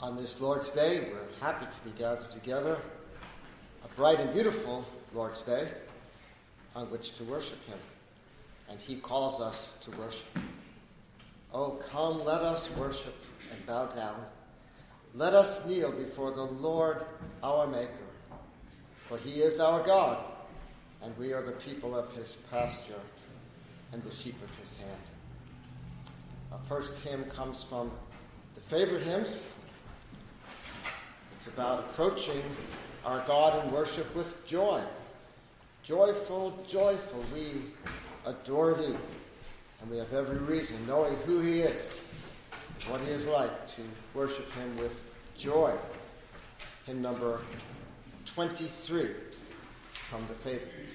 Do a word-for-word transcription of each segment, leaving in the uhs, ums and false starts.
On this Lord's Day, we're happy to be gathered together, a bright and beautiful Lord's Day on which to worship him. And he calls us to worship. Oh, come, let us worship and bow down. Let us kneel before the Lord our Maker. For he is our God, and we are the people of his pasture and the sheep of his hand. Our first hymn comes from the favorite hymns. It's about approaching our God in worship with joy. Joyful, joyful, we adore thee. And we have every reason, knowing who he is, what he is like, to worship him with joy. Hymn number twenty-three from the favorites.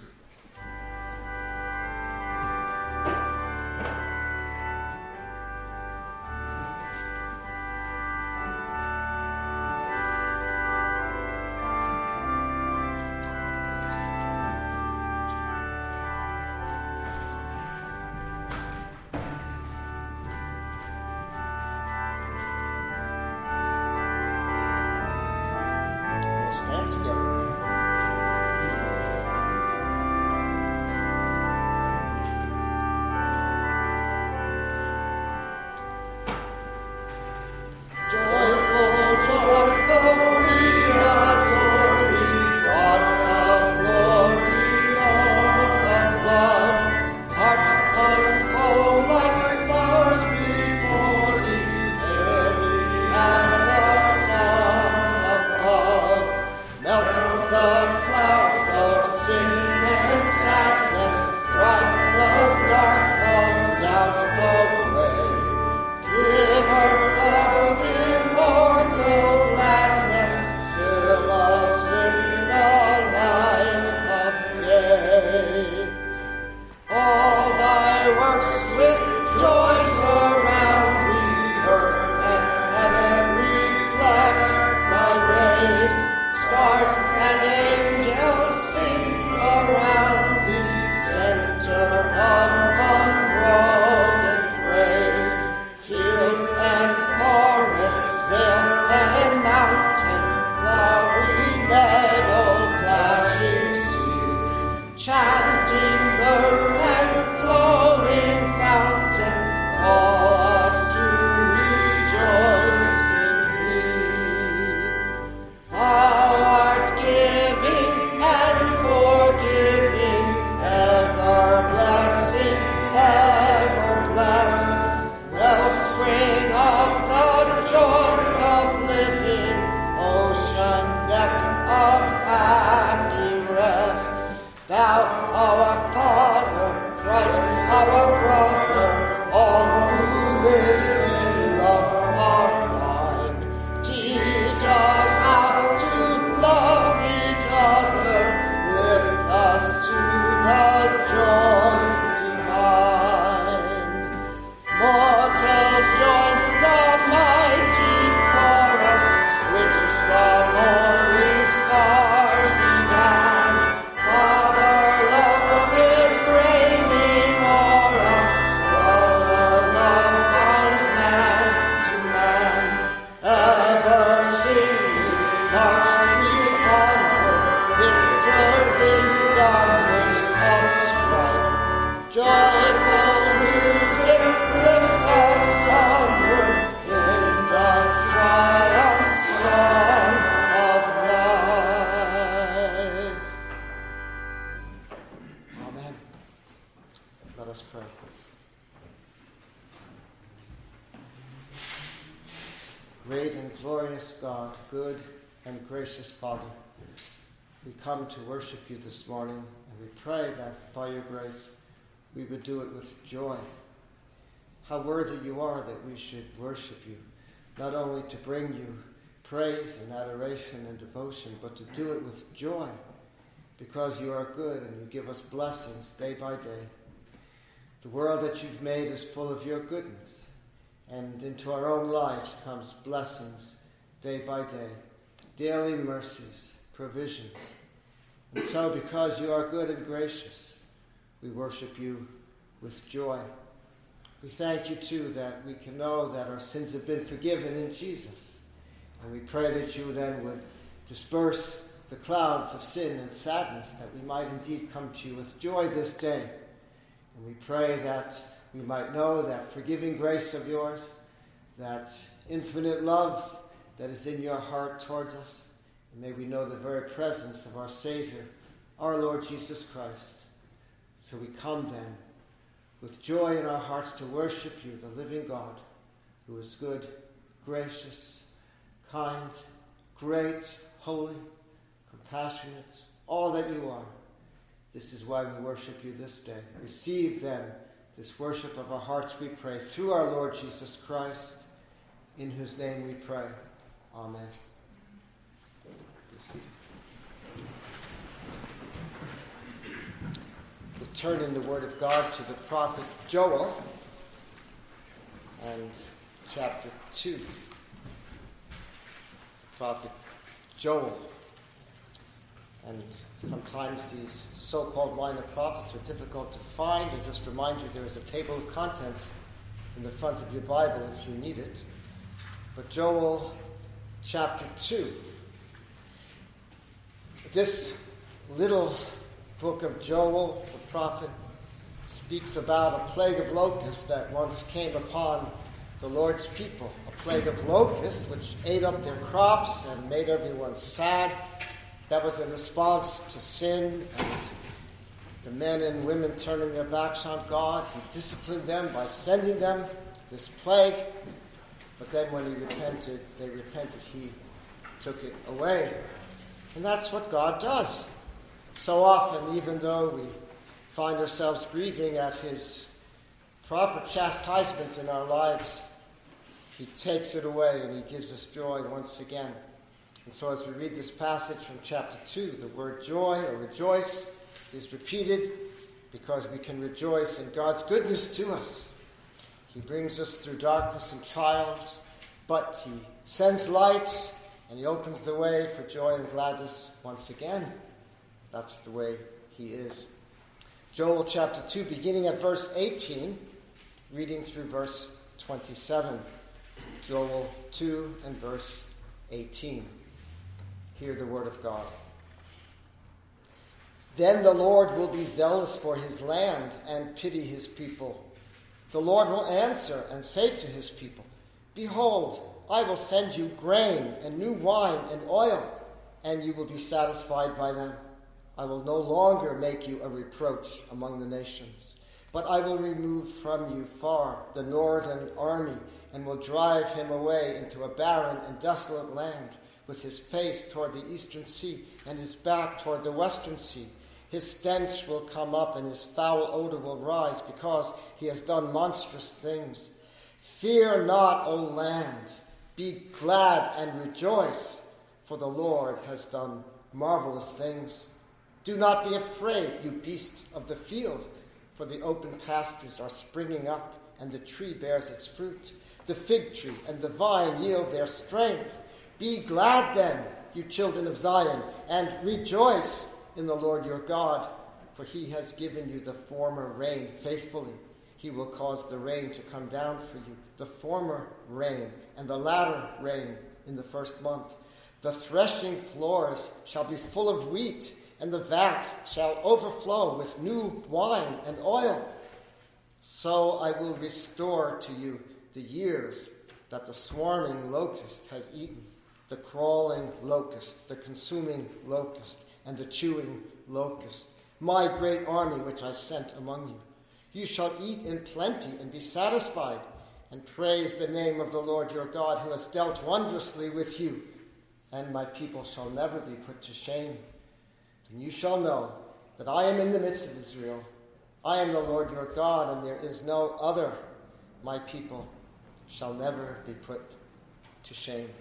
Great and glorious God, good and gracious Father, we come to worship you this morning, and we pray that by your grace we would do it with joy. How worthy you are that we should worship you, not only to bring you praise and adoration and devotion, but to do it with joy, because you are good and you give us blessings day by day. The world that you've made is full of your goodness, and into our own lives comes blessings day by day, daily mercies, provisions. And so, because you are good and gracious, we worship you with joy. We thank you, too, that we can know that our sins have been forgiven in Jesus, And we pray that you then would disperse the clouds of sin and sadness, that we might indeed come to you with joy this day. And we pray that we might know that forgiving grace of yours, that infinite love that is in your heart towards us. And may we know the very presence of our Savior, our Lord Jesus Christ. So we come then with joy in our hearts to worship you, the living God, who is good, gracious, kind, great, holy, compassionate, all that you are. This is why we worship you this day. Receive then this worship of our hearts, we pray, through our Lord Jesus Christ, in whose name we pray. Amen. Be seated. We'll turn in the Word of God to the prophet Joel and chapter two. The prophet Joel. And sometimes these so-called minor prophets are difficult to find. I just remind you there is a table of contents in the front of your Bible if you need it. But Joel chapter two. This little book of Joel, the prophet, speaks about a plague of locusts that once came upon the Lord's people. A plague of locusts which ate up their crops and made everyone sad. That was in response to sin and the men and women turning their backs on God. He disciplined them by sending them this plague. But then when he repented, they repented, he took it away. And that's what God does. So often, even though we find ourselves grieving at his proper chastisement in our lives, he takes it away and he gives us joy once again. And so as we read this passage from chapter two, the word joy or rejoice is repeated because we can rejoice in God's goodness to us. He brings us through darkness and trials, but he sends light and he opens the way for joy and gladness once again. That's the way he is. Joel chapter two, beginning at verse eighteen, reading through verse twenty-seven. Joel two and verse eighteen. Hear the word of God. Then the Lord will be zealous for his land and pity his people. The Lord will answer and say to his people, Behold, I will send you grain and new wine and oil, and you will be satisfied by them. I will no longer make you a reproach among the nations, but I will remove from you far the northern army, and will drive him away into a barren and desolate land, with his face toward the eastern sea, and his back toward the western sea. His stench will come up, and his foul odor will rise, because he has done monstrous things. Fear not, O land. Be glad and rejoice, for the Lord has done marvelous things. Do not be afraid, you beasts of the field, for the open pastures are springing up, and the tree bears its fruit. The fig tree and the vine yield their strength. Be glad then, you children of Zion, and rejoice in the Lord your God, for he has given you the former rain faithfully. He will cause the rain to come down for you, the former rain and the latter rain in the first month. The threshing floors shall be full of wheat, and the vats shall overflow with new wine and oil. So I will restore to you the years that the swarming locust has eaten, the crawling locust, the consuming locust, and the chewing locust, my great army which I sent among you. You shall eat in plenty and be satisfied, and praise the name of the Lord your God, who has dealt wondrously with you, and my people shall never be put to shame. And you shall know that I am in the midst of Israel. I am the Lord your God, and there is no other. My people shall never be put to shame.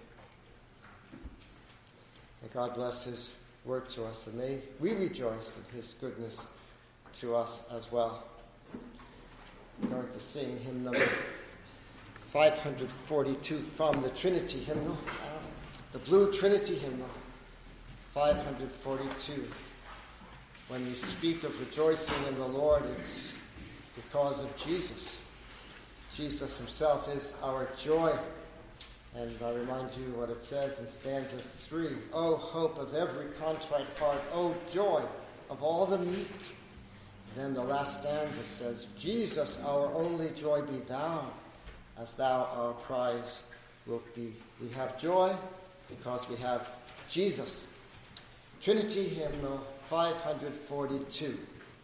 May God bless his word to us, and may we rejoice in his goodness to us as well. We're going to sing hymn number five hundred forty-two from the Trinity hymnal, uh, the Blue Trinity hymnal, five hundred forty-two. When we speak of rejoicing in the Lord, it's because of Jesus. Jesus himself is our joy. And I remind you what it says in stanza three. O hope of every contrite heart, O joy of all the meek. Then the last stanza says, Jesus, our only joy, be thou, as thou our prize wilt be. We have joy because we have Jesus. Trinity Hymnal five forty-two.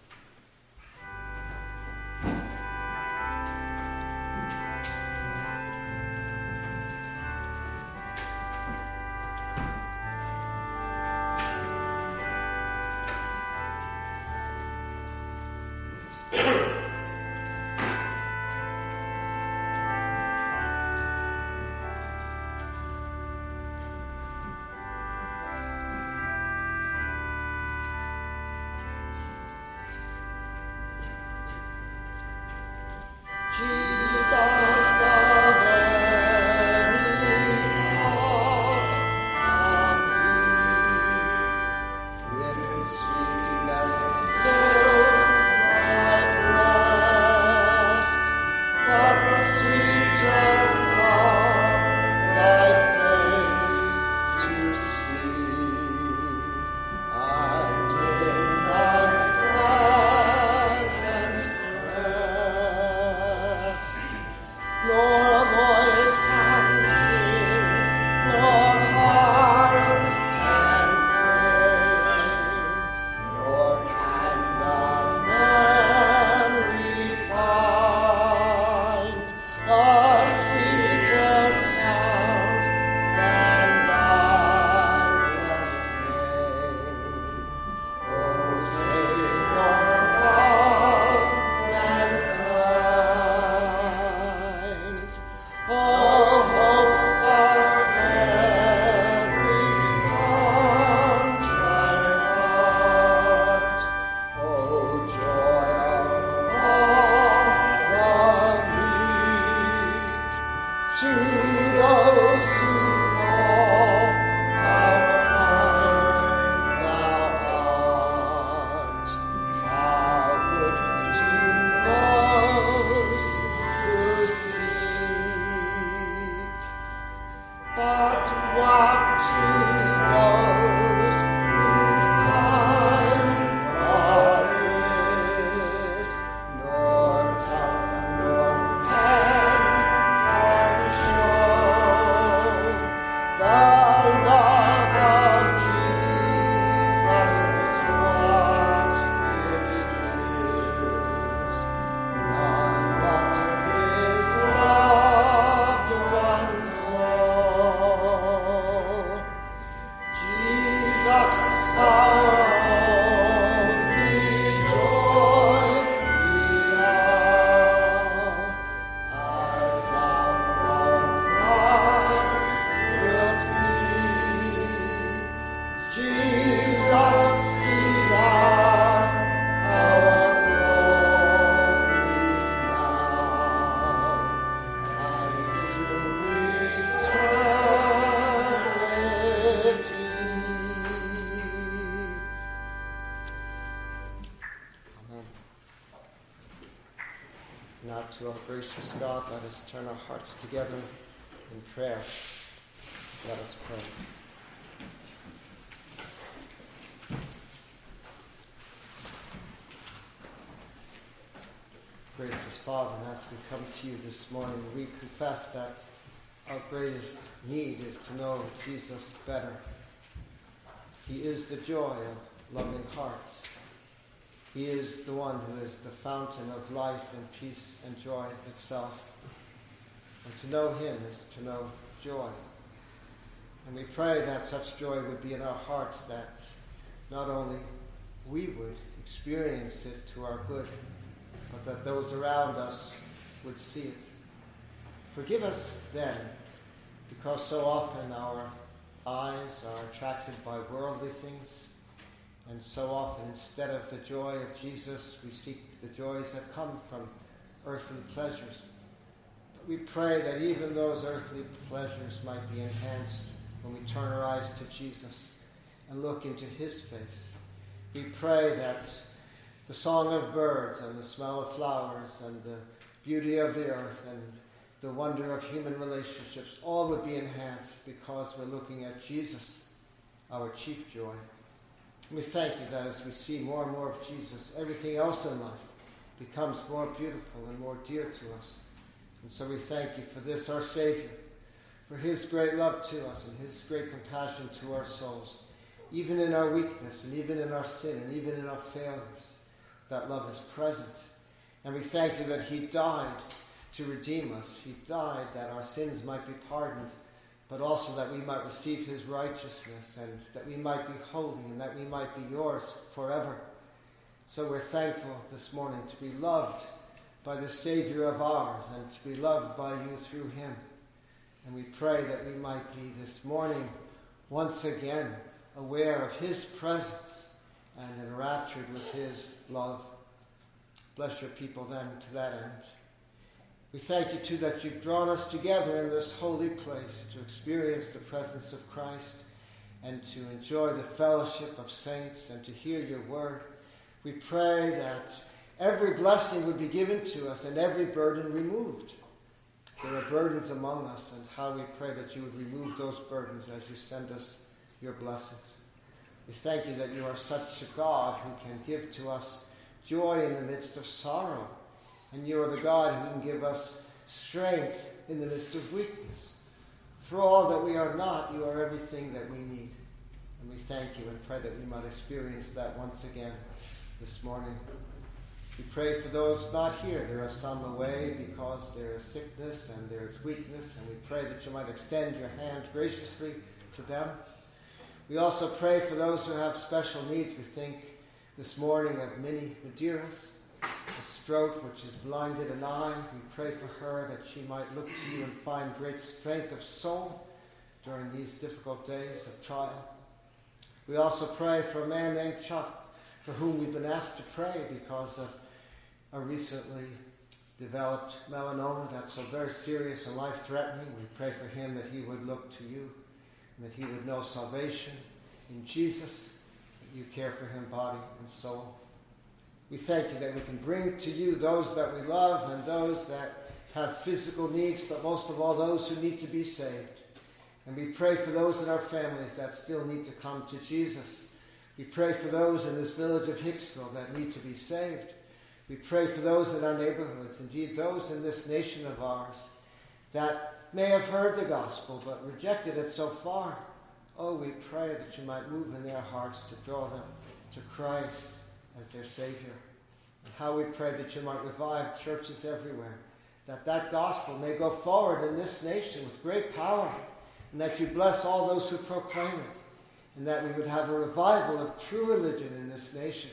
To our gracious God, let us turn our hearts together in prayer. Let us pray. Gracious Father, and as we come to you this morning, we confess that our greatest need is to know Jesus better. He is the joy of loving hearts. He is the one who is the fountain of life and peace and joy itself. And to know him is to know joy. And we pray that such joy would be in our hearts, that not only we would experience it to our good, but that those around us would see it. Forgive us then, because so often our eyes are attracted by worldly things, and so often, instead of the joy of Jesus, we seek the joys that come from earthly pleasures. But we pray that even those earthly pleasures might be enhanced when we turn our eyes to Jesus and look into his face. We pray that the song of birds and the smell of flowers and the beauty of the earth and the wonder of human relationships, all would be enhanced because we're looking at Jesus, our chief joy. And we thank you that as we see more and more of Jesus, everything else in life becomes more beautiful and more dear to us. And so we thank you for this, our Savior, for his great love to us and his great compassion to our souls. Even in our weakness and even in our sin and even in our failures, that love is present. And we thank you that he died to redeem us. He died that our sins might be pardoned, but also that we might receive his righteousness and that we might be holy and that we might be yours forever. So we're thankful this morning to be loved by the Savior of ours and to be loved by you through him. And we pray that we might be this morning once again aware of his presence and enraptured with his love. Bless your people then to that end. We thank you too that you've drawn us together in this holy place to experience the presence of Christ and to enjoy the fellowship of saints and to hear your word. We pray that every blessing would be given to us and every burden removed. There are burdens among us, and how we pray that you would remove those burdens as you send us your blessings. We thank you that you are such a God who can give to us joy in the midst of sorrow. And you are the God who can give us strength in the midst of weakness. For all that we are not, you are everything that we need. And we thank you and pray that we might experience that once again this morning. We pray for those not here. There are some away because there is sickness and there is weakness, and we pray that you might extend your hand graciously to them. We also pray for those who have special needs. We think this morning of Minnie Medeiros, a stroke which has blinded an eye. We pray for her that she might look to you and find great strength of soul during these difficult days of trial. We also pray for a man named Chuck, for whom we've been asked to pray because of a recently developed melanoma that's so very serious and life-threatening. We pray for him that he would look to you and that he would know salvation in Jesus, that you care for him body and soul. We thank you that we can bring to you those that we love and those that have physical needs, but most of all those who need to be saved. And we pray for those in our families that still need to come to Jesus. We pray for those in this village of Hicksville that need to be saved. We pray for those in our neighborhoods, indeed those in this nation of ours that may have heard the gospel but rejected it so far. Oh, we pray that you might move in their hearts to draw them to Christ as their Savior. And how we pray that you might revive churches everywhere, that that gospel may go forward in this nation with great power, and that you bless all those who proclaim it, and that we would have a revival of true religion in this nation.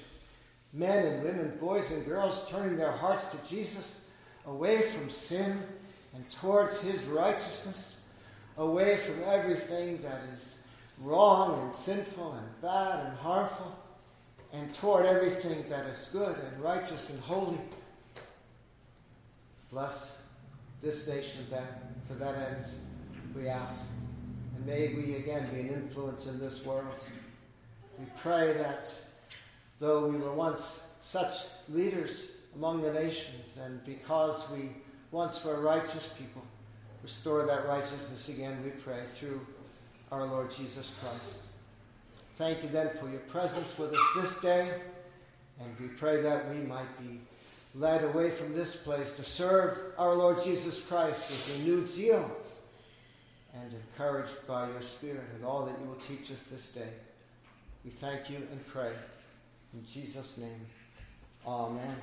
Men and women, boys and girls turning their hearts to Jesus, away from sin and towards his righteousness, away from everything that is wrong and sinful and bad and harmful, and toward everything that is good and righteous and holy. Bless this nation then, to that end, we ask. And may we again be an influence in this world. We pray that though we were once such leaders among the nations, and because we once were a righteous people, restore that righteousness again, we pray, through our Lord Jesus Christ. Thank you then for your presence with us this day, and we pray that we might be led away from this place to serve our Lord Jesus Christ with renewed zeal and encouraged by your Spirit and all that you will teach us this day. We thank you and pray in Jesus' name. Amen.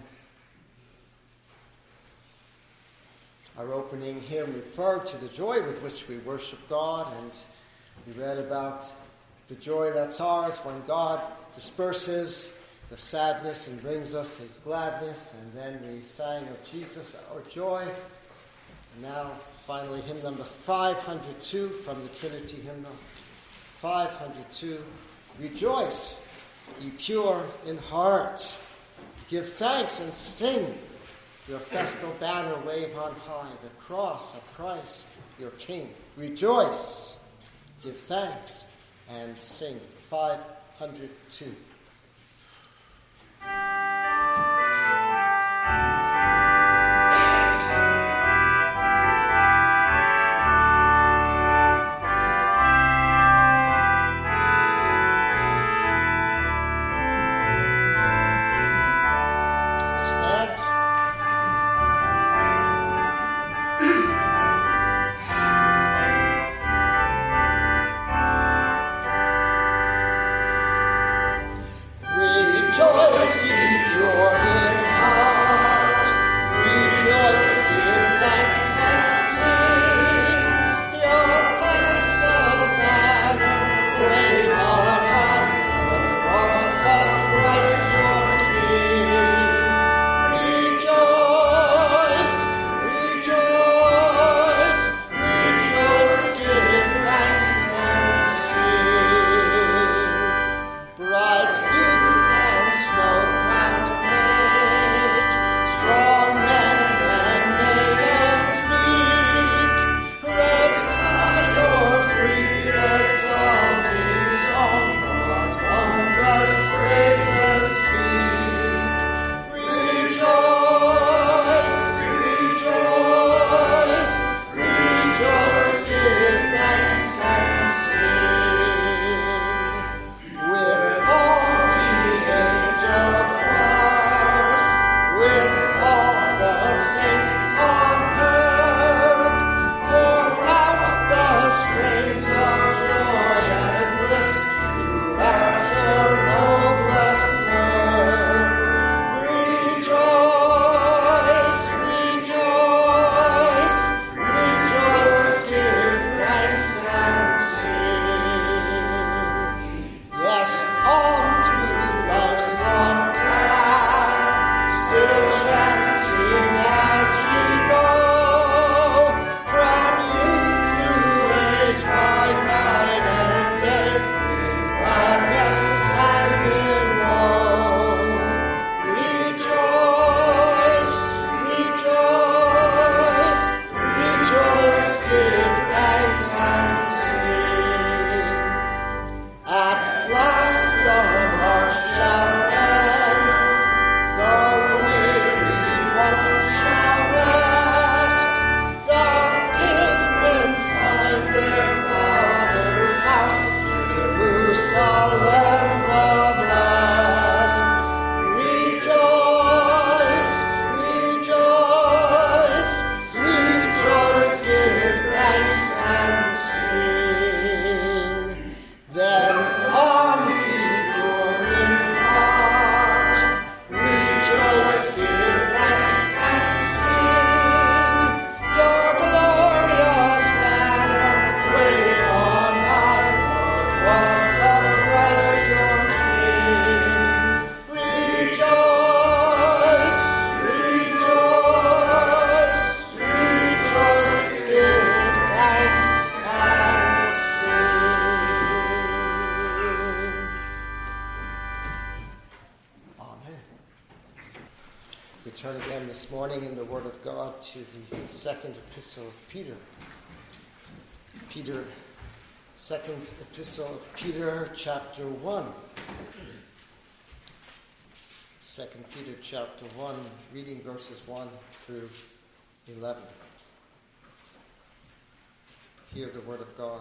Our opening hymn referred to the joy with which we worship God, and we read about the joy that's ours when God disperses the sadness and brings us his gladness, and then we sang of Jesus, our joy. And now, finally, hymn number five hundred two from the Trinity hymnal. five hundred two, Rejoice, ye pure in heart. Give thanks and sing. Your festal banner wave on high, the cross of Christ, your King. Rejoice, give thanks, and sing. five hundred two. this morning in the Word of God to the second epistle of Peter. Peter, second epistle of Peter, chapter one. Second Peter, chapter one, reading verses one through eleven. Hear the Word of God.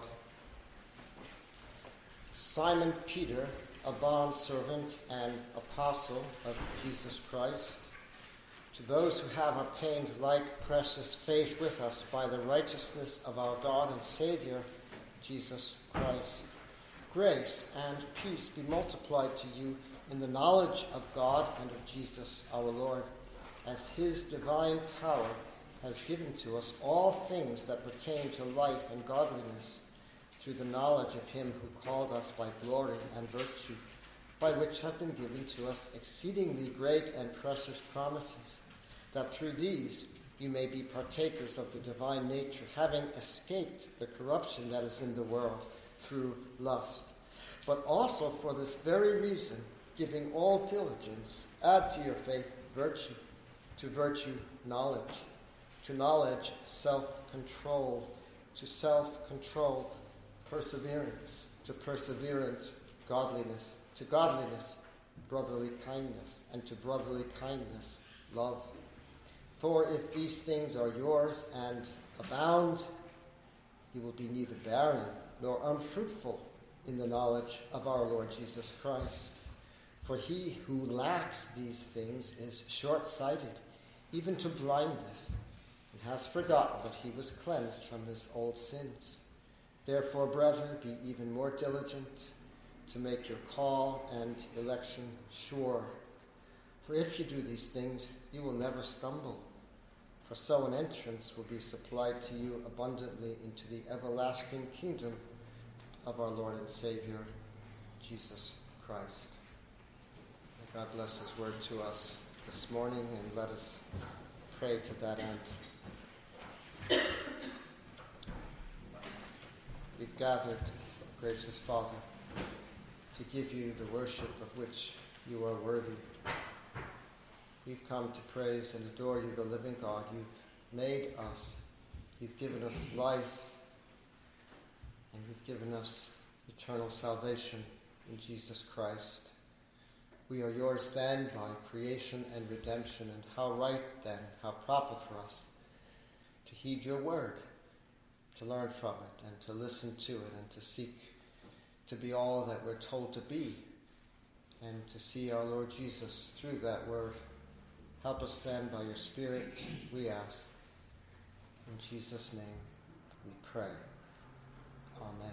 Simon Peter, a bondservant and apostle of Jesus Christ, to those who have obtained like precious faith with us by the righteousness of our God and Savior, Jesus Christ, grace and peace be multiplied to you in the knowledge of God and of Jesus our Lord, as his divine power has given to us all things that pertain to life and godliness, through the knowledge of him who called us by glory and virtue, by which have been given to us exceedingly great and precious promises, that through these you may be partakers of the divine nature, having escaped the corruption that is in the world through lust. But also for this very reason, giving all diligence, add to your faith virtue, to virtue knowledge, to knowledge self-control, to self-control perseverance, to perseverance godliness, to godliness brotherly kindness, and to brotherly kindness love. For if these things are yours and abound, you will be neither barren nor unfruitful in the knowledge of our Lord Jesus Christ. For he who lacks these things is short-sighted, even to blindness, and has forgotten that he was cleansed from his old sins. Therefore, brethren, be even more diligent to make your call and election sure. For if you do these things, you will never stumble. For so an entrance will be supplied to you abundantly into the everlasting kingdom of our Lord and Savior, Jesus Christ. May God bless his word to us this morning, and let us pray to that end. We've gathered, gracious Father, to give you the worship of which you are worthy. We've come to praise and adore you, the living God. You've made us. You've given us life. And you've given us eternal salvation in Jesus Christ. We are yours then by creation and redemption. And how right then, how proper for us to heed your word, to learn from it, and to listen to it, and to seek to be all that we're told to be, and to see our Lord Jesus through that word. Help us then by your Spirit, we ask. In Jesus' name we pray. Amen.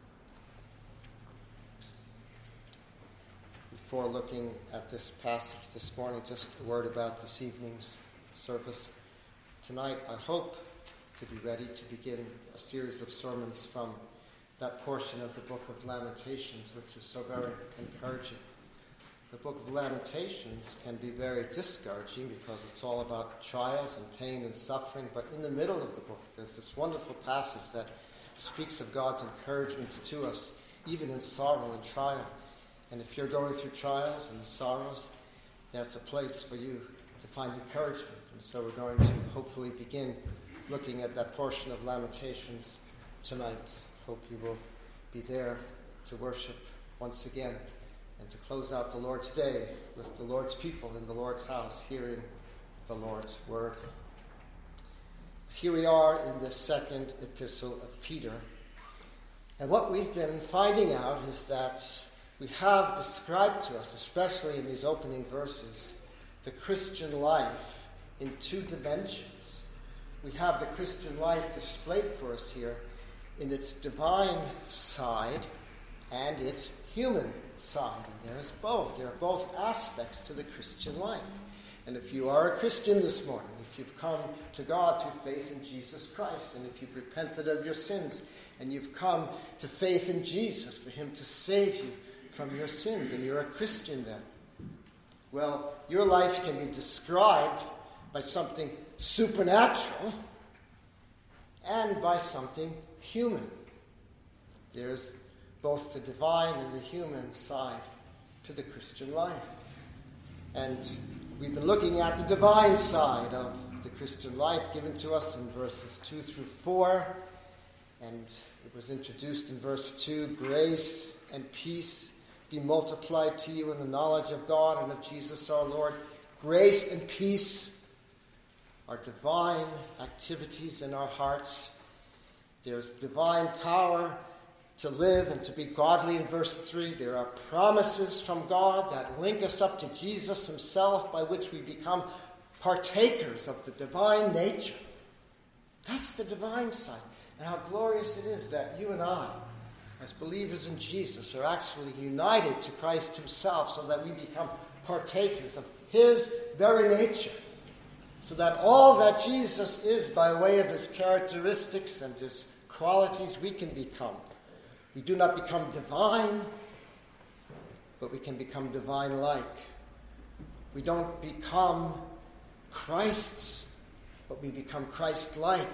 Before looking at this passage this morning, just a word about this evening's service. Tonight, I hope to be ready to begin a series of sermons from that portion of the book of Lamentations, which is so very encouraging. The book of Lamentations can be very discouraging because it's all about trials and pain and suffering, but in the middle of the book there's this wonderful passage that speaks of God's encouragements to us, even in sorrow and trial. And if you're going through trials and sorrows, there's a place for you to find encouragement. And so we're going to hopefully begin looking at that portion of Lamentations tonight. Hope you will be there to worship once again and to close out the Lord's day with the Lord's people in the Lord's house, hearing the Lord's word. Here we are in the second epistle of Peter. And what we've been finding out is that we have described to us, especially in these opening verses, the Christian life in two dimensions. We have the Christian life displayed for us here in its divine side and its human side. And there is both. There are both aspects to the Christian life. And if you are a Christian this morning, if you've come to God through faith in Jesus Christ, and if you've repented of your sins, and you've come to faith in Jesus for him to save you from your sins, and you're a Christian then, well, your life can be described by something supernatural and by something human. There's both the divine and the human side to the Christian life. And We've been looking at the divine side of the Christian life given to us in verses two through four. And it was introduced in verse two, grace and peace be multiplied to you in the knowledge of God and of Jesus our Lord. Grace and peace are divine activities in our hearts. There's divine power to live and to be godly in verse three. There are promises from God that link us up to Jesus himself, by which we become partakers of the divine nature. That's the divine side. And how glorious it is that you and I, as believers in Jesus, are actually united to Christ himself, so that we become partakers of his very nature. So that all that Jesus is by way of his characteristics and his qualities, we can become. We do not become divine, but we can become divine-like. We don't become Christ's, but we become Christ-like.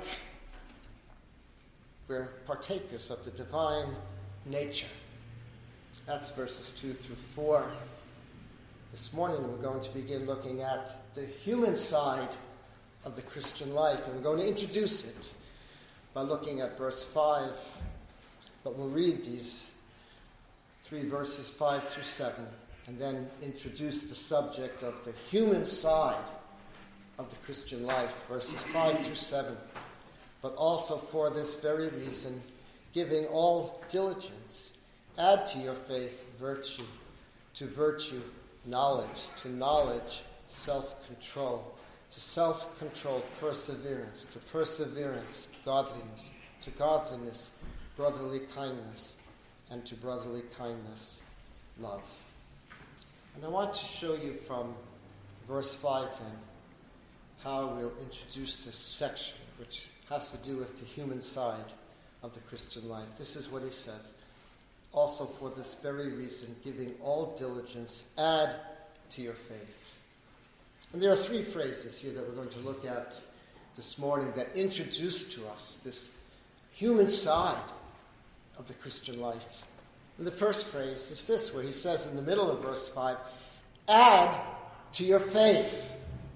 We're partakers of the divine nature. That's verses two through four. This morning we're going to begin looking at the human side of the Christian life, and we're going to introduce it by looking at verse five. But we'll read these three verses, five through seven, and then introduce the subject of the human side of the Christian life, verses five through seven. But also for this very reason, giving all diligence, add to your faith virtue, to virtue knowledge, to knowledge self-control, to self-control perseverance, to perseverance godliness, to godliness brotherly kindness, and to brotherly kindness love. And I want to show you from verse five then how we'll introduce this section, which has to do with the human side of the Christian life. This is what he says. Also for this very reason, giving all diligence, add to your faith. And there are three phrases here that we're going to look at this morning that introduce to us this human side of the Christian life. And the first phrase is this, where he says in the middle of verse five, add to your faith.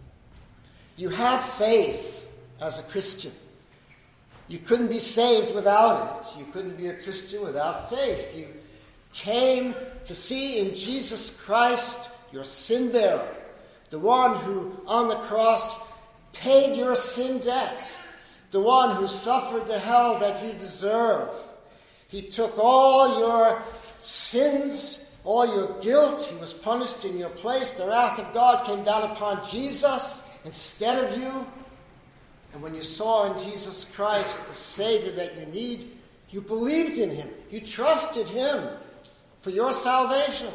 You have faith as a Christian. You couldn't be saved without it. You couldn't be a Christian without faith. You came to see in Jesus Christ your sin bearer, the one who on the cross paid your sin debt, the one who suffered the hell that you deserve. He took all your sins, all your guilt. He was punished in your place. The wrath of God came down upon Jesus instead of you. And when you saw in Jesus Christ the Savior that you need, you believed in him. You trusted him for your salvation.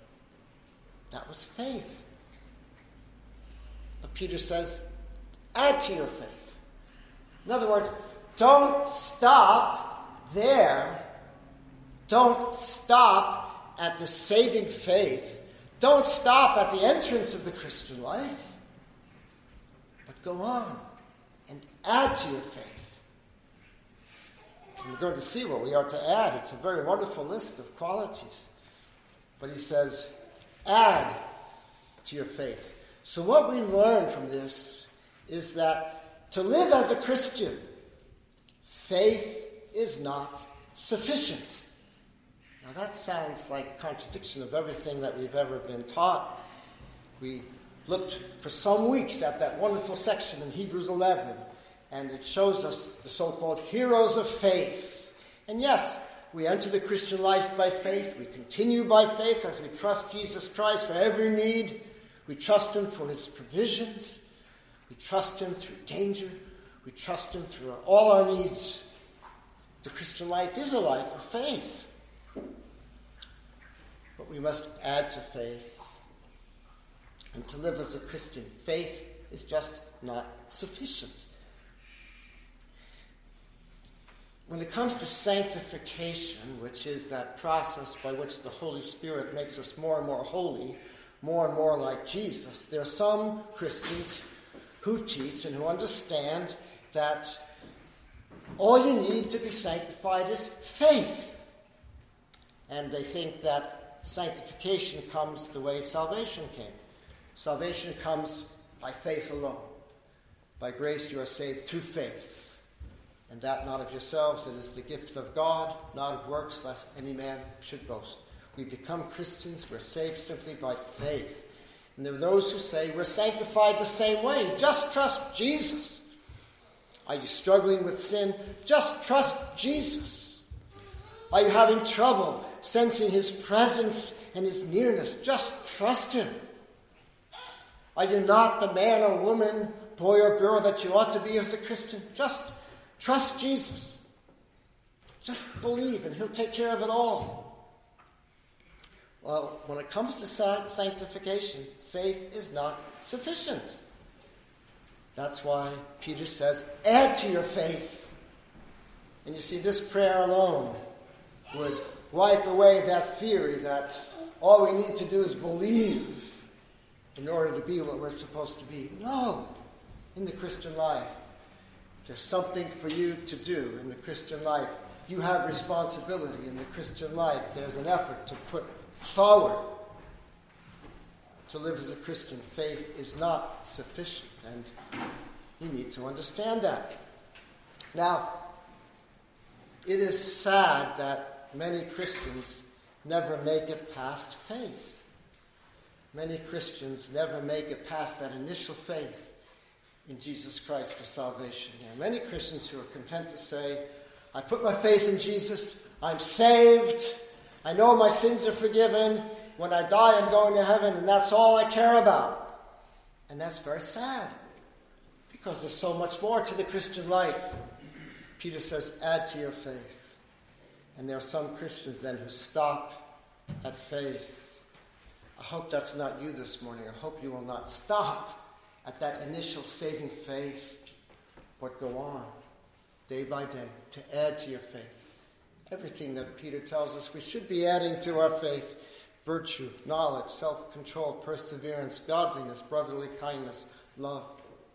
That was faith. But Peter says, add to your faith. In other words, don't stop there. Don't stop at the saving faith. Don't stop at the entrance of the Christian life. But go on and add to your faith. And we're going to see what we are to add. It's a very wonderful list of qualities. But he says, add to your faith. So what we learn from this is that to live as a Christian, faith is not sufficient. Now that sounds like a contradiction of everything that we've ever been taught. We looked for some weeks at that wonderful section in Hebrews eleven, and it shows us the so-called heroes of faith. And yes, we enter the Christian life by faith. We continue by faith as we trust Jesus Christ for every need. We trust him for his provisions. We trust him through danger. We trust him through all our needs. The Christian life is a life of faith. But we must add to faith. And to live as a Christian, faith is just not sufficient. When it comes to sanctification, which is that process by which the Holy Spirit makes us more and more holy, more and more like Jesus, there are some Christians who teach and who understand that all you need to be sanctified is faith. And they think that sanctification comes the way salvation came. Salvation comes by faith alone. By grace you are saved through faith. And that not of yourselves, it is the gift of God, not of works, lest any man should boast. We become Christians, we're saved simply by faith. And there are those who say we're sanctified the same way. Just trust Jesus. Are you struggling with sin? Just trust Jesus. Are you having trouble sensing his presence and his nearness? Just trust him. Are you not the man or woman, boy or girl that you ought to be as a Christian? Just trust Jesus. Just believe and he'll take care of it all. Well, when it comes to sanctification, faith is not sufficient. That's why Peter says, add to your faith. And you see, this prayer alone would wipe away that theory that all we need to do is believe in order to be what we're supposed to be. No. In the Christian life, there's something for you to do in the Christian life. You have responsibility in the Christian life. There's an effort to put forward to live as a Christian. Faith is not sufficient, and you need to understand that. Now, it is sad that many Christians never make it past faith. Many Christians never make it past that initial faith in Jesus Christ for salvation. There are many Christians who are content to say, I put my faith in Jesus, I'm saved, I know my sins are forgiven, when I die I'm going to heaven, and that's all I care about. And that's very sad, because there's so much more to the Christian life. Peter says, add to your faith. And there are some Christians then who stop at faith. I hope that's not you this morning. I hope you will not stop at that initial saving faith, but go on day by day to add to your faith. Everything that Peter tells us we should be adding to our faith: virtue, knowledge, self-control, perseverance, godliness, brotherly kindness, love.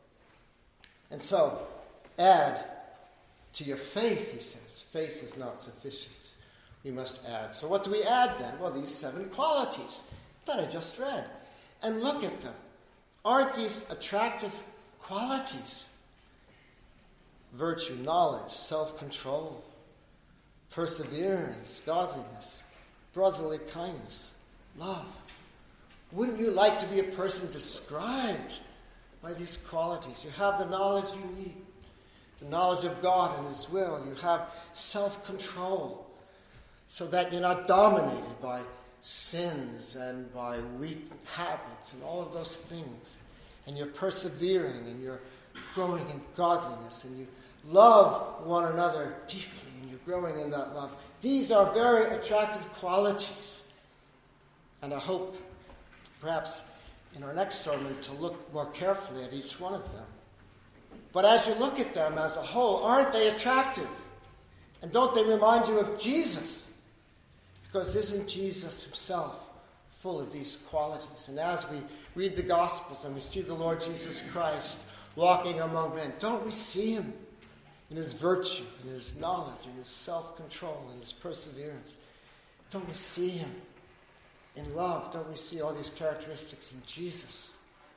And so, add to your faith, he says. Faith is not sufficient. We must add. So what do we add then? Well, these seven qualities that I just read. And look at them. Aren't these attractive qualities? Virtue, knowledge, self-control, perseverance, godliness, brotherly kindness, love. Wouldn't you like to be a person described by these qualities? You have the knowledge you need, the knowledge of God and his will. You have self-control so that you're not dominated by sins and by weak habits and all of those things. And you're persevering and you're growing in godliness and you love one another deeply and you're growing in that love. These are very attractive qualities. And I hope perhaps in our next sermon to look more carefully at each one of them. But as you look at them as a whole, aren't they attractive? And don't they remind you of Jesus? Because isn't Jesus himself full of these qualities? And as we read the Gospels and we see the Lord Jesus Christ walking among men, don't we see him in his virtue, in his knowledge, in his self-control, in his perseverance? Don't we see him in love? Don't we see all these characteristics in Jesus?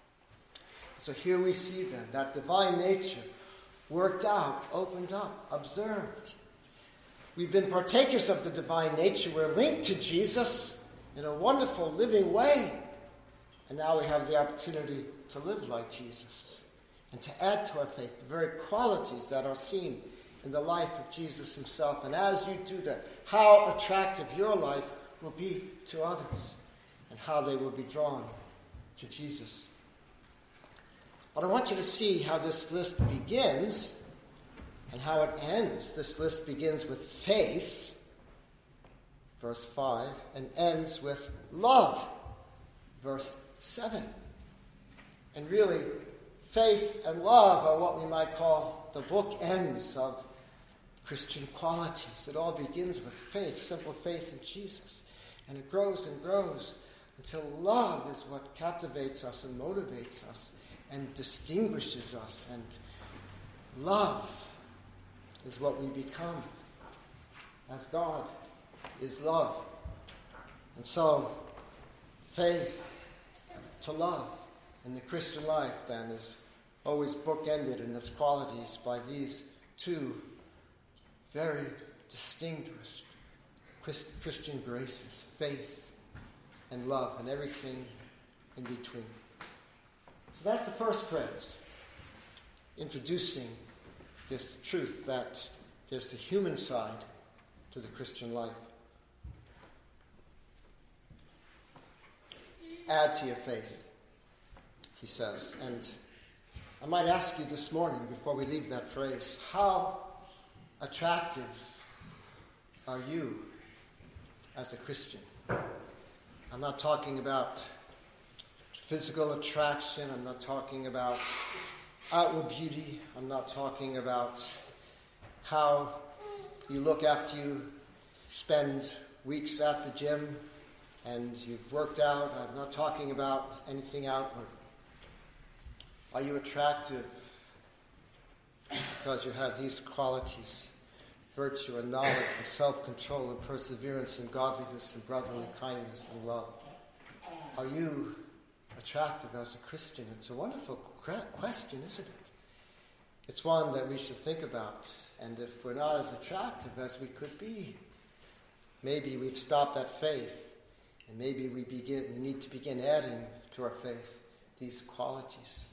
So here we see then that divine nature worked out, opened up, observed. We've been partakers of the divine nature. We're linked to Jesus in a wonderful, living way. And now we have the opportunity to live like Jesus and to add to our faith the very qualities that are seen in the life of Jesus himself. And as you do that, how attractive your life will be to others and how they will be drawn to Jesus. But I want you to see how this list begins and how it ends. This list begins with faith, verse five, and ends with love, verse seven. And really, faith and love are what we might call the bookends of Christian qualities. It all begins with faith, simple faith in Jesus. And it grows and grows until love is what captivates us and motivates us and distinguishes us. And love is what we become, as God is love. And so, faith to love, And the Christian life, then, is always bookended in its qualities by these two very distinguished Christian graces, faith and love, and everything in between. So that's the first phrase, introducing this truth that there's the human side to the Christian life. Add to your faith, he says. And I might ask you this morning, before we leave that phrase, how attractive are you as a Christian? I'm not talking about physical attraction. I'm not talking about outward beauty. I'm not talking about how you look after you spend weeks at the gym and you've worked out. I'm not talking about anything outward. Are you attractive because you have these qualities: virtue and knowledge and self-control and perseverance and godliness and brotherly kindness and love? Are you attractive as a Christian? It's a wonderful question, isn't it? It's one that we should think about. And if we're not as attractive as we could be, maybe we've stopped at faith, and maybe we begin we need to begin adding to our faith these qualities.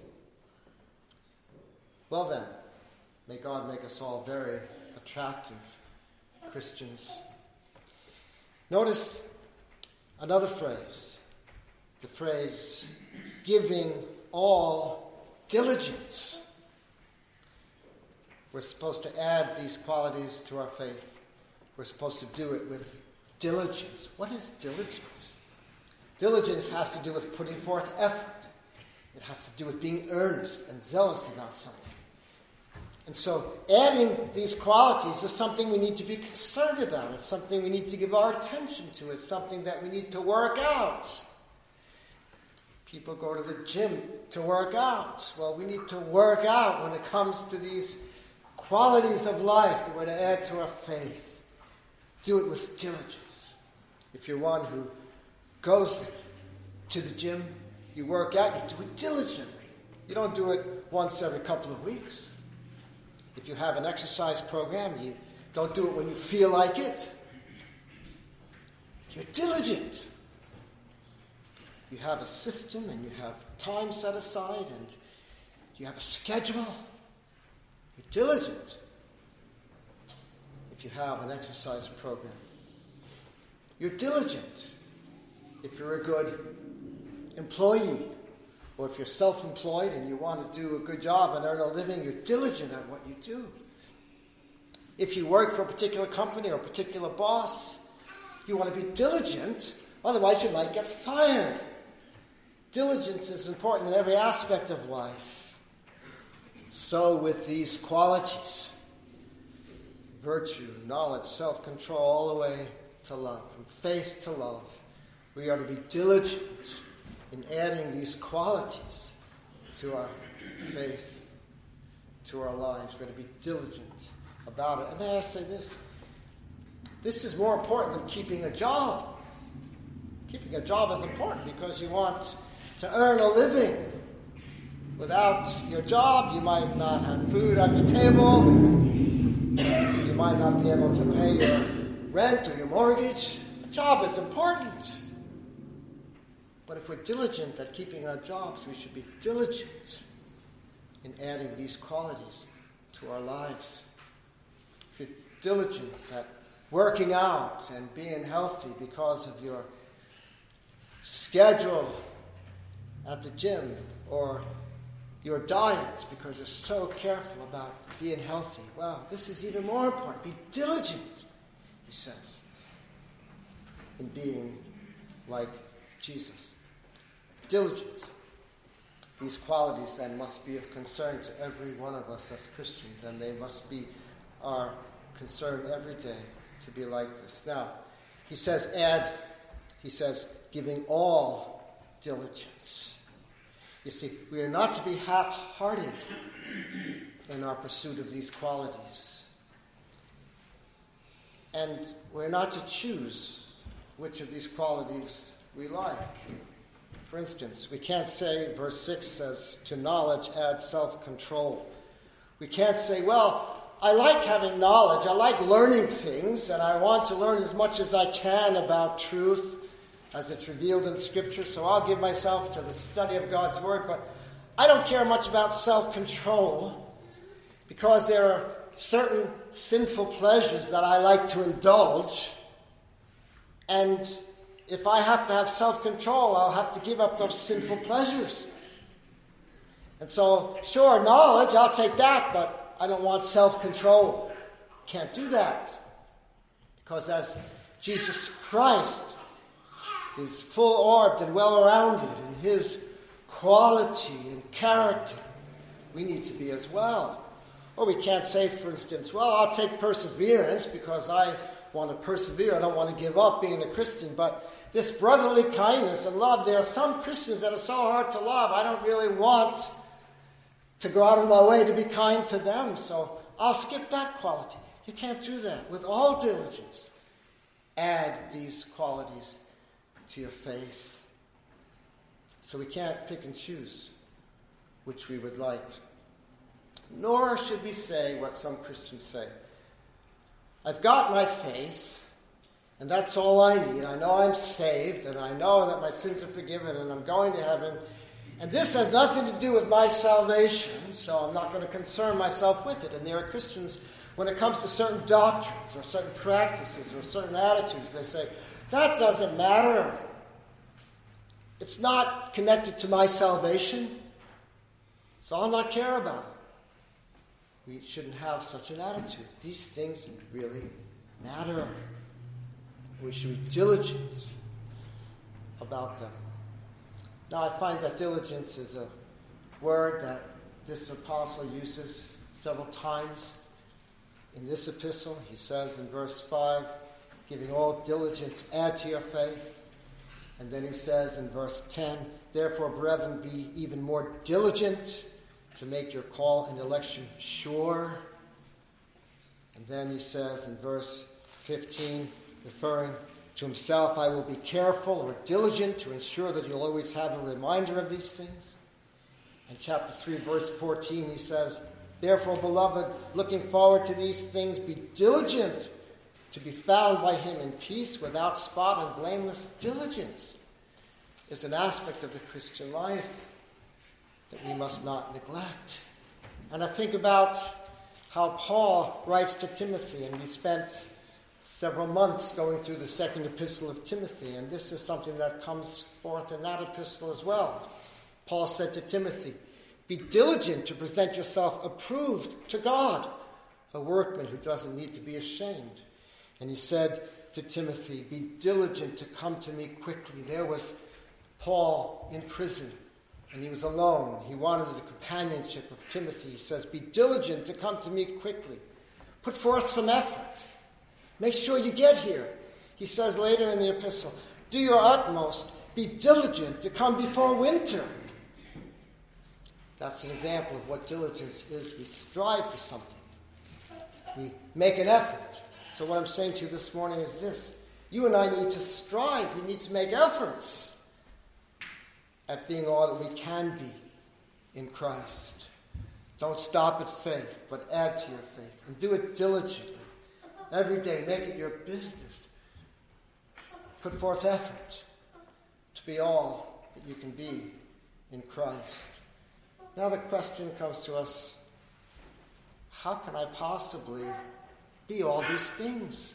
Well then, may God make us all very attractive Christians. Notice another phrase, the phrase, giving all diligence. We're supposed to add these qualities to our faith. We're supposed to do it with diligence. What is diligence? Diligence has to do with putting forth effort. It has to do with being earnest and zealous about something. And so adding these qualities is something we need to be concerned about. It's something we need to give our attention to. It's something that we need to work out. People go to the gym to work out. Well, we need to work out when it comes to these qualities of life that we're to add to our faith. Do it with diligence. If you're one who goes to the gym, you work out, you do it diligently. You don't do it once every couple of weeks. If you have an exercise program, you don't do it when you feel like it. You're diligent. You have a system and you have time set aside and you have a schedule. You're diligent. If you have an exercise program, you're diligent. If you're a good employee, or if you're self-employed and you want to do a good job and earn a living, you're diligent at what you do. If you work for a particular company or a particular boss, you want to be diligent, otherwise you might get fired. Diligence is important in every aspect of life. So with these qualities, virtue, knowledge, self-control, all the way to love, from faith to love, we are to be diligent in adding these qualities to our faith, to our lives. We're to be diligent about it. And may I say this? This is more important than keeping a job. Keeping a job is important because you want to earn a living. Without your job, you might not have food on your table. You might not be able to pay your rent or your mortgage. A job is important. But if we're diligent at keeping our jobs, we should be diligent in adding these qualities to our lives. If you're diligent at working out and being healthy because of your schedule at the gym, or your diet because you're so careful about being healthy, well, this is even more important. Be diligent, he says, in being like Jesus. Diligence. These qualities then must be of concern to every one of us as Christians, and they must be our concern every day to be like this. Now, he says add, he says giving all diligence. You see, we are not to be half-hearted in our pursuit of these qualities. And we're not to choose which of these qualities we like. For instance, we can't say, verse six says, to knowledge add self-control. We can't say, well, I like having knowledge, I like learning things, and I want to learn as much as I can about truth as it's revealed in Scripture, so I'll give myself to the study of God's Word, but I don't care much about self-control because there are certain sinful pleasures that I like to indulge, and if I have to have self-control, I'll have to give up those sinful pleasures. And so, sure, knowledge, I'll take that, but I don't want self-control. Can't do that. Because as Jesus Christ is full-orbed and well-rounded in his quality and character, we need to be as well. Or we can't say, for instance, well, I'll take perseverance because I want to persevere. I don't want to give up being a Christian, but this brotherly kindness and love, there are some Christians that are so hard to love, I don't really want to go out of my way to be kind to them, so I'll skip that quality. You can't do that. With all diligence, add these qualities to your faith. So we can't pick and choose which we would like. Nor should we say what some Christians say. I've got my faith, and that's all I need. I know I'm saved, and I know that my sins are forgiven, and I'm going to heaven. And this has nothing to do with my salvation, so I'm not going to concern myself with it. And there are Christians, when it comes to certain doctrines or certain practices or certain attitudes, they say, that doesn't matter. It's not connected to my salvation, so I'll not care about it. We shouldn't have such an attitude. These things really matter. We should be diligent about them. Now, I find that diligence is a word that this apostle uses several times in this epistle. He says in verse five, giving all diligence, add to your faith. And then he says in verse ten, therefore, brethren, be even more diligent to make your call and election sure. And then he says in verse fifteen, referring to himself, I will be careful or diligent to ensure that you'll always have a reminder of these things. In chapter three, verse fourteen, he says, therefore, beloved, looking forward to these things, be diligent to be found by him in peace, without spot and blameless. Diligence is an aspect of the Christian life that we must not neglect. And I think about how Paul writes to Timothy, and we spent several months going through the second epistle of Timothy, and this is something that comes forth in that epistle as well. Paul said to Timothy, be diligent to present yourself approved to God, a workman who doesn't need to be ashamed. And he said to Timothy, be diligent to come to me quickly. There was Paul in prison, and he was alone. He wanted the companionship of Timothy. He says, be diligent to come to me quickly. Put forth some effort. Make sure you get here. He says later in the epistle, do your utmost. Be diligent to come before winter. That's an example of what diligence is. We strive for something. We make an effort. So what I'm saying to you this morning is this. You and I need to strive. We need to make efforts at being all that we can be in Christ. Don't stop at faith, but add to your faith. And do it diligently. Every day, make it your business. Put forth effort to be all that you can be in Christ. Now the question comes to us, how can I possibly be all these things?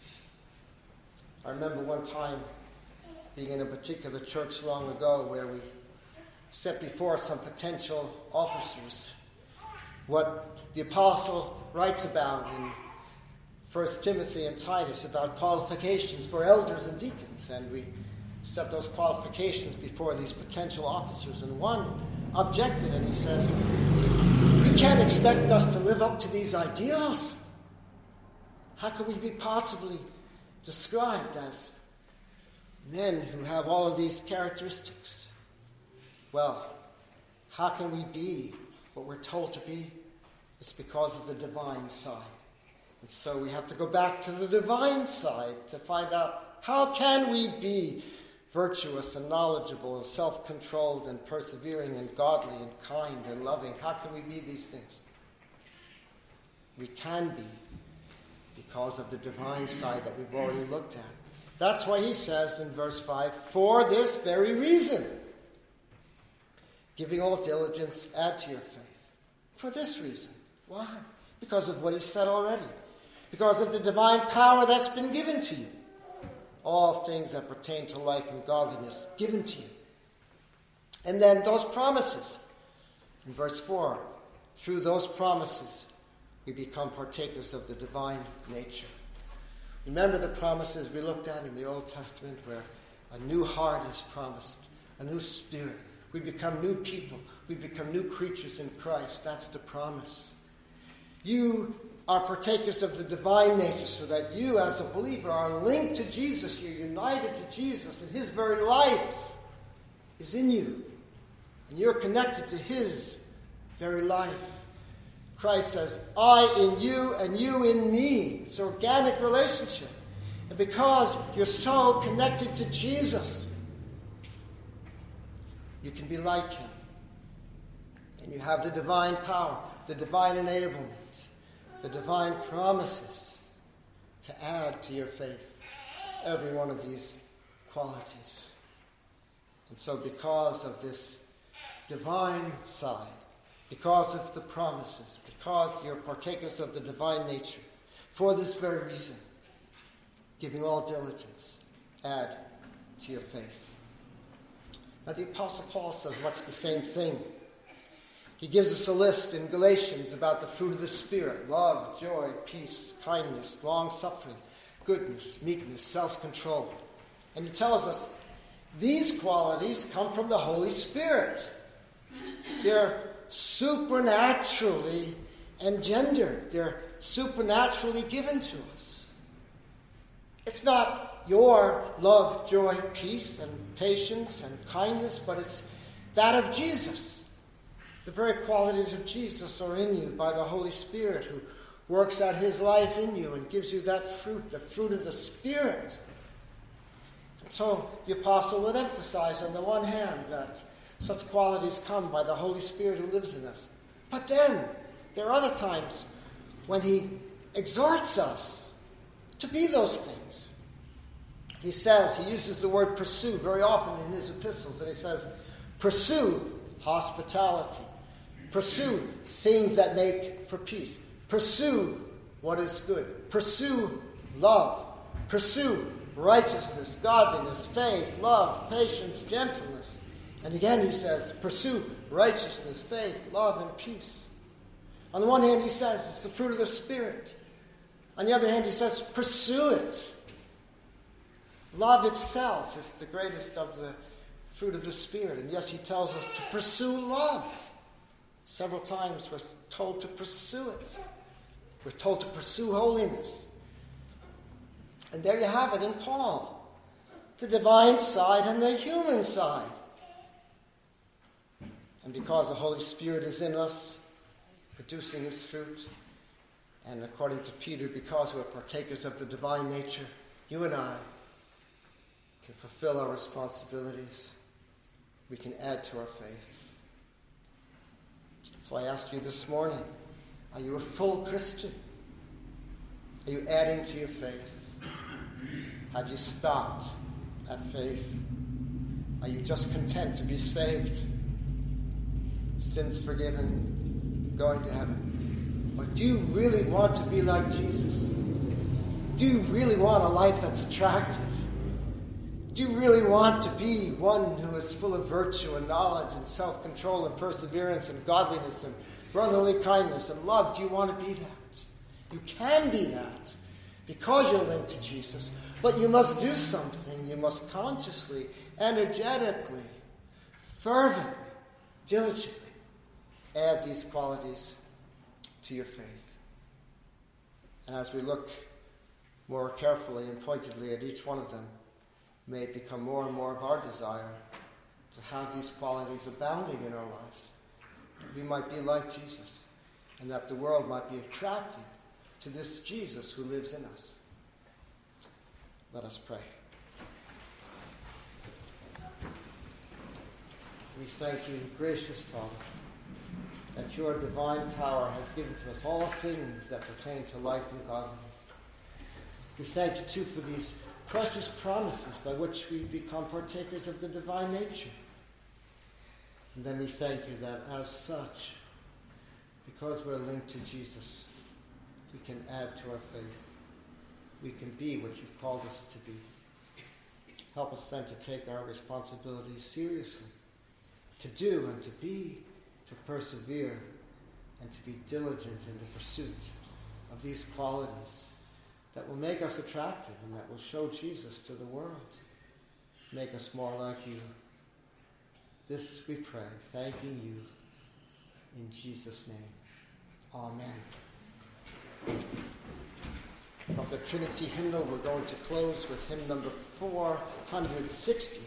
I remember one time being in a particular church long ago where we set before some potential officers what the apostle writes about in First Timothy and Titus about qualifications for elders and deacons. And we set those qualifications before these potential officers. And one objected, and he says, you can't expect us to live up to these ideals. How could we be possibly described as men who have all of these characteristics? Well, how can we be what we're told to be? It's because of the divine side. And so we have to go back to the divine side to find out, how can we be virtuous and knowledgeable and self-controlled and persevering and godly and kind and loving. How can we be these things? We can be because of the divine side that we've already looked at. That's why he says in verse five, for this very reason, giving all diligence, add to your faith. For this reason. Why? Because of what he said already. Because of the divine power that's been given to you. All things that pertain to life and godliness given to you. And then those promises. In verse four, through those promises, we become partakers of the divine nature. Remember the promises we looked at in the Old Testament where a new heart is promised, a new spirit. We become new people. We become new creatures in Christ. That's the promise. You are partakers of the divine nature so that you as a believer are linked to Jesus. You're united to Jesus and his very life is in you. And you're connected to his very life. Christ says, I in you and you in me. It's an organic relationship. And because you're so connected to Jesus, you can be like him. And you have the divine power, the divine enablement, the divine promises to add to your faith every one of these qualities. And so because of this divine side, because of the promises, because you're partakers of the divine nature, for this very reason, giving all diligence, add to your faith. Now the Apostle Paul says much the same thing. He gives us a list in Galatians about the fruit of the Spirit: love, joy, peace, kindness, long-suffering, goodness, meekness, self-control. And he tells us these qualities come from the Holy Spirit. They're supernaturally engendered. They're supernaturally given to us. It's not your love, joy, peace, and patience and kindness, but it's that of Jesus. The very qualities of Jesus are in you by the Holy Spirit, who works out his life in you and gives you that fruit, the fruit of the Spirit. And so the apostle would emphasize on the one hand that such qualities come by the Holy Spirit who lives in us. But then there are other times when he exhorts us to be those things. He says, he uses the word pursue very often in his epistles, and he says, pursue hospitality. Pursue things that make for peace. Pursue what is good. Pursue love. Pursue righteousness, godliness, faith, love, patience, gentleness. And again he says, pursue righteousness, faith, love, and peace. On the one hand he says, it's the fruit of the Spirit. On the other hand he says, pursue it. Love itself is the greatest of the fruit of the Spirit. And yes, he tells us to pursue love. Several times we're told to pursue it. We're told to pursue holiness. And there you have it in Paul. The divine side and the human side. And because the Holy Spirit is in us, producing his fruit, and according to Peter, because we're partakers of the divine nature, you and I can fulfill our responsibilities. We can add to our faith. So I ask you this morning, are you a full Christian? Are you adding to your faith? Have you stopped at faith? Are you just content to be saved, sins forgiven, going to heaven? Or do you really want to be like Jesus? Do you really want a life that's attractive? Do you really want to be one who is full of virtue and knowledge and self-control and perseverance and godliness and brotherly kindness and love? Do you want to be that? You can be that because you're linked to Jesus. But you must do something. You must consciously, energetically, fervently, diligently add these qualities to your faith. And as we look more carefully and pointedly at each one of them, may it become more and more of our desire to have these qualities abounding in our lives. That we might be like Jesus, and that the world might be attracted to this Jesus who lives in us. Let us pray. We thank you, gracious Father, that your divine power has given to us all things that pertain to life and godliness. We thank you, too, for these precious promises by which we become partakers of the divine nature. And then we thank you that as such, because we're linked to Jesus, we can add to our faith. We can be what you've called us to be. Help us then to take our responsibilities seriously, to do and to be, to persevere, and to be diligent in the pursuit of these qualities that will make us attractive and that will show Jesus to the world. Make us more like you. This we pray, thanking you in Jesus' name. Amen. From the Trinity hymnal, we're going to close with hymn number four hundred sixty.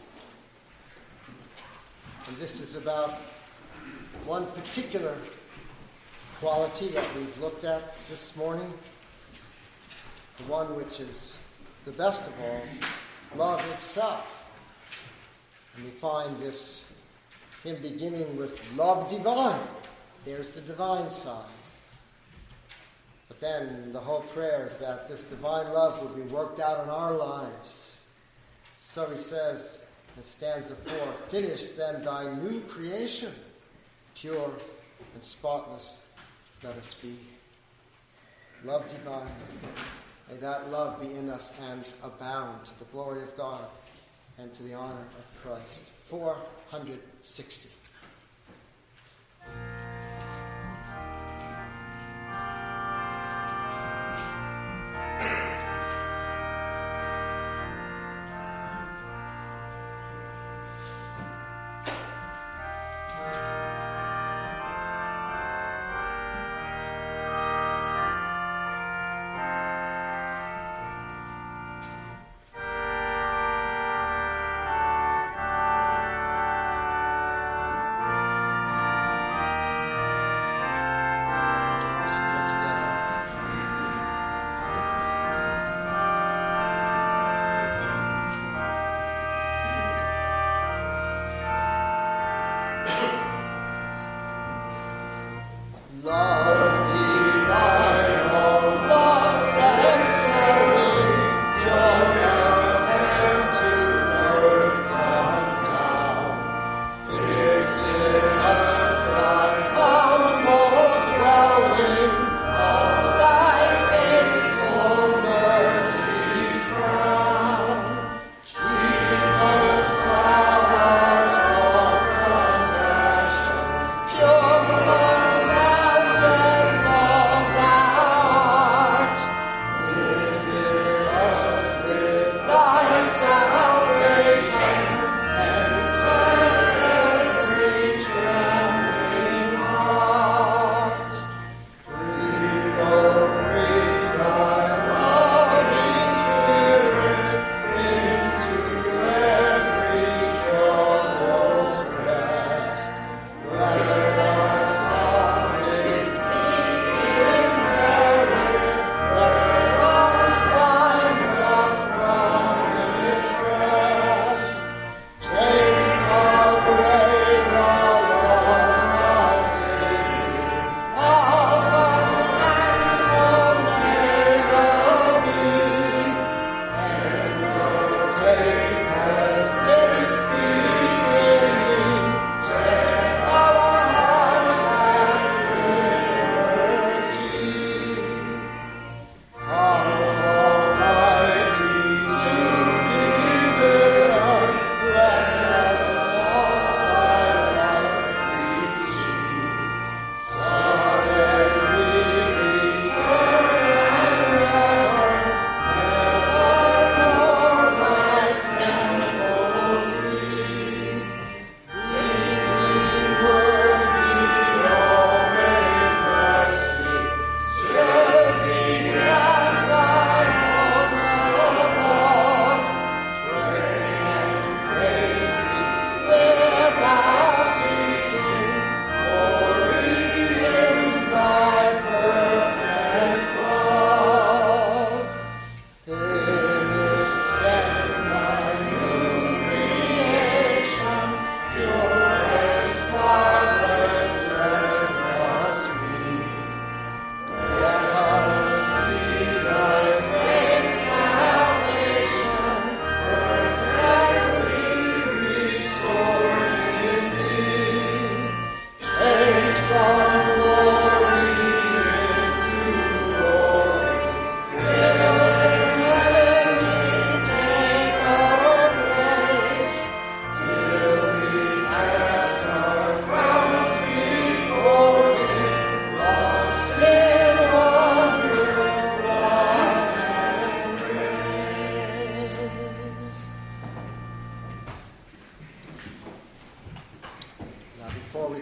And this is about one particular quality that we've looked at this morning, the one which is the best of all, love itself. And we find this hymn beginning with love divine. There's the divine side. But then the whole prayer is that this divine love will be worked out in our lives. So he says in stanza four, finish then thy new creation, pure and spotless let us be. Love divine, may that love be in us and abound to the glory of God and to the honor of Christ. four hundred sixty.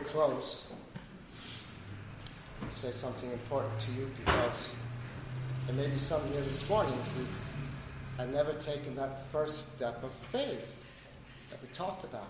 close, I'll say something important to you, because there may be some here this morning who have never taken that first step of faith that we talked about.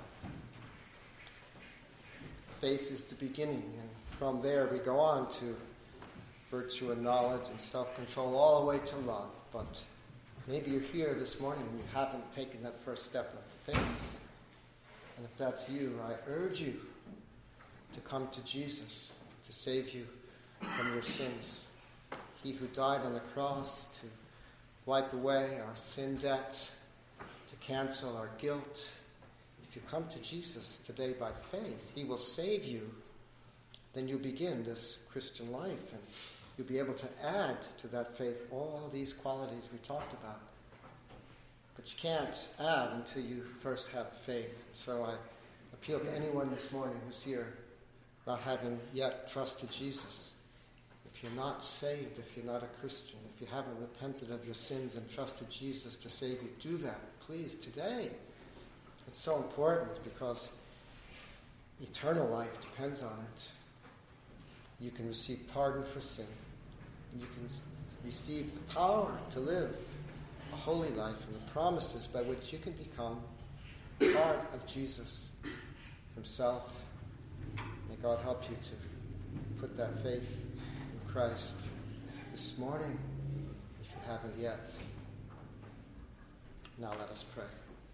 Faith is the beginning, and from there we go on to virtue and knowledge and self-control, all the way to love. But maybe you're here this morning and you haven't taken that first step of faith. And if that's you, I urge you to come to Jesus to save you from your sins. He who died on the cross to wipe away our sin debt, to cancel our guilt. If you come to Jesus today by faith, he will save you. Then you begin this Christian life, and you'll be able to add to that faith all these qualities we talked about. But you can't add until you first have faith. So I appeal to anyone this morning who's here not having yet trusted Jesus. If you're not saved, if you're not a Christian, if you haven't repented of your sins and trusted Jesus to save you, do that, please, today. It's so important because eternal life depends on it. You can receive pardon for sin. And you can receive the power to live a holy life and the promises by which you can become part of Jesus himself. May God help you to put that faith in Christ this morning, if you haven't yet. Now let us pray.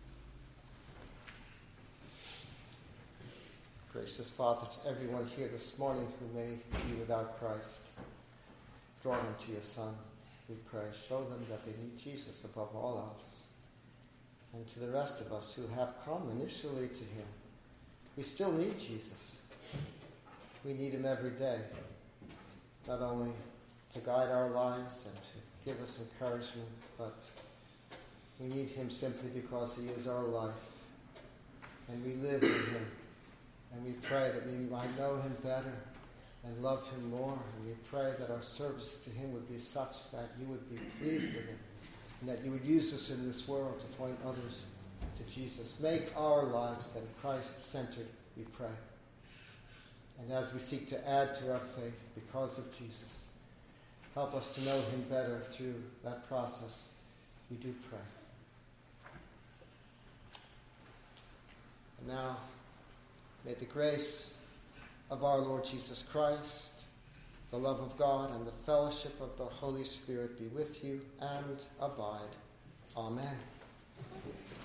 Gracious Father, to everyone here this morning who may be without Christ, draw them to your Son, we pray. Show them that they need Jesus above all else. And to the rest of us who have come initially to him, we still need Jesus. We need him every day, not only to guide our lives and to give us encouragement, but we need him simply because he is our life, and we live in him. And we pray that we might know him better and love him more. And we pray that our service to him would be such that you would be pleased with it, and that you would use us in this world to point others to Jesus. Make our lives then Christ-centered, we pray. And as we seek to add to our faith because of Jesus, help us to know him better through that process. We do pray. And now, may the grace of our Lord Jesus Christ, the love of God, and the fellowship of the Holy Spirit be with you and abide. Amen.